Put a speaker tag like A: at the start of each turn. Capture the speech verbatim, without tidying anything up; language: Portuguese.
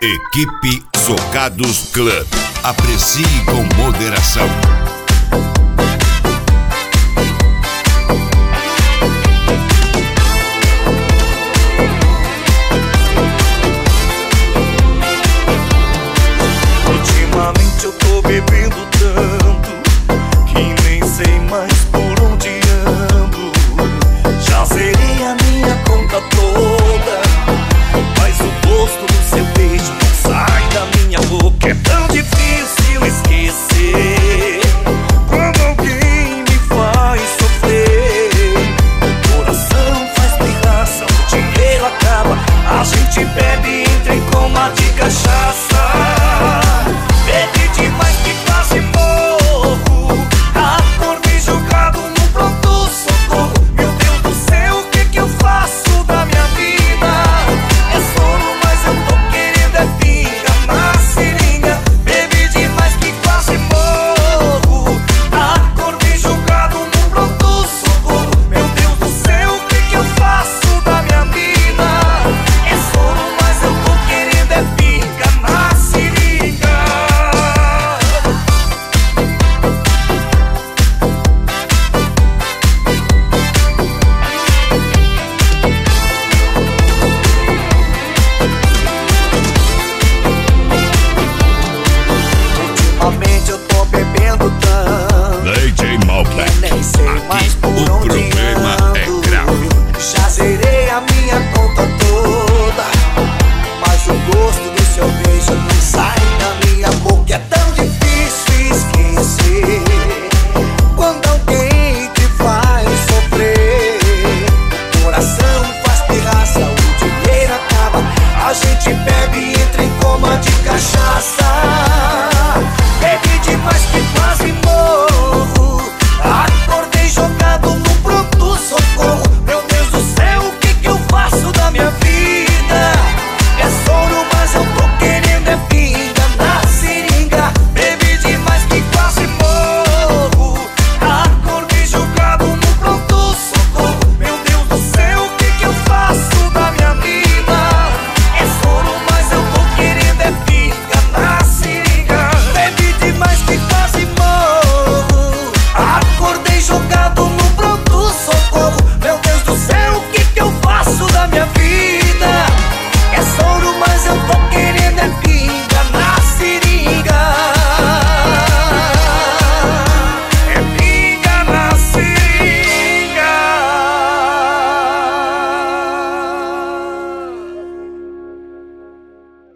A: Equipe Socados Club. Aprecie com moderação.
B: Ultimamente eu tô bebendo tanto que nem sei mais por onde ando. Já zerei a minha conta toda, mas o gosto do seu beijo não sai da minha boca. É tão difícil esquecer quando alguém me faz sofrer. O coração faz pirraça, o dinheiro acaba, a gente bebe e entra em coma de cachaça. Bebi demais que quase morro, acordei jogado no pronto-socorro. Meu Deus do céu, o que que eu faço da minha vida? É sono, mas eu tô querendo é pinga na seringa. Bebi demais que quase morro, acordei jogado no pronto-socorro. Meu Deus do céu, o que que eu faço da minha vida? É sono, mas eu tô querendo é pinga na seringa. Ultimamente eu tô bebendo tanto
A: D J Malbec.
B: que nem sei mais
A: Aqui
B: por
A: o
B: onde
A: problema
B: ando.
A: é grave.
B: Já zerei a minha conta toda, mas o gosto do seu beijo